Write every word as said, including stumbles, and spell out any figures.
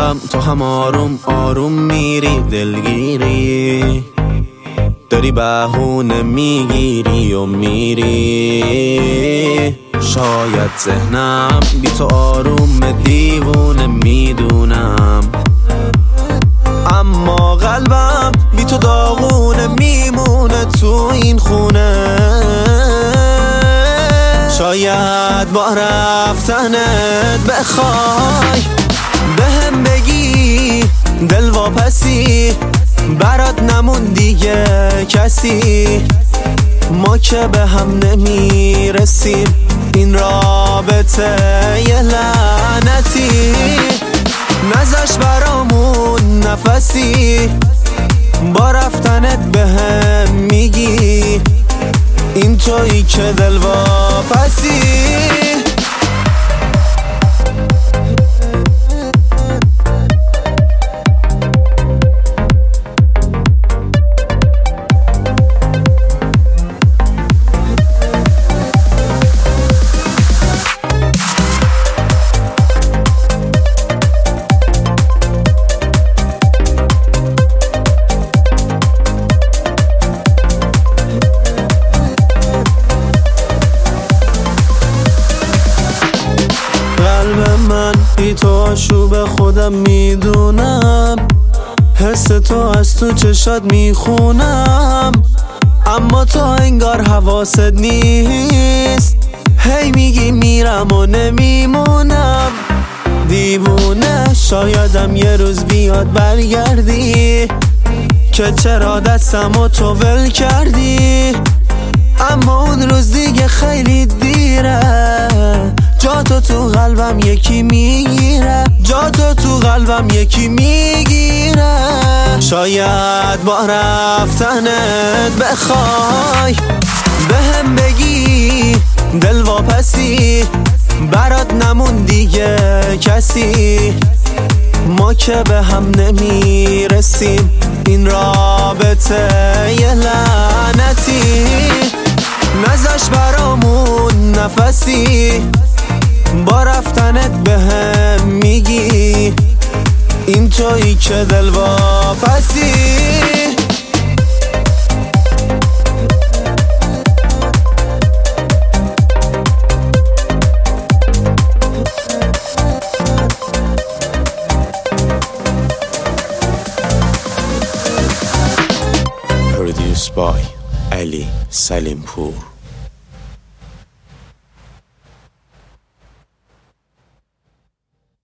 قلبم تو هم آروم آروم میری دلگیری، داری بهونه میگیری و میری. شاید ذهنم بی تو آروم دیوونه میدونم، اما قلبم بی تو داغونه میمونه تو این خونه. شاید با رفتنت بخوای بهم بگی دل واپسی، برات نمون دیگه کسی، ما که به هم نمیرسیم، این رابطه یه لعنتی. نذاش برامون نفسی، با رفتنت بهم میگی این تویی که دل واپسی. من بی تو آشوب خودم میدونم، حس تو از تو چشات میخونم، اما تو انگار حواست نیست، هی میگی میرم و نمیمونم. دیوونه شایدم یه روز بیاد برگردی که چرا دستم و تو ول کردی، اما اون روز دیگه خیلی دیره، جاتو تو قلبم یکی میگیره، جاتو تو قلبم یکی میگیره. شاید با رفتنت بخوای بهم بگی دل واپسی، برات نمون دیگه کسی، ما که به هم نمیرسیم، این رابطه یه لعنتی. نذاش برامون نفسی، با رفتنت بهم میگی این تویی که دل واپسی. Produced by Ali Salimpour.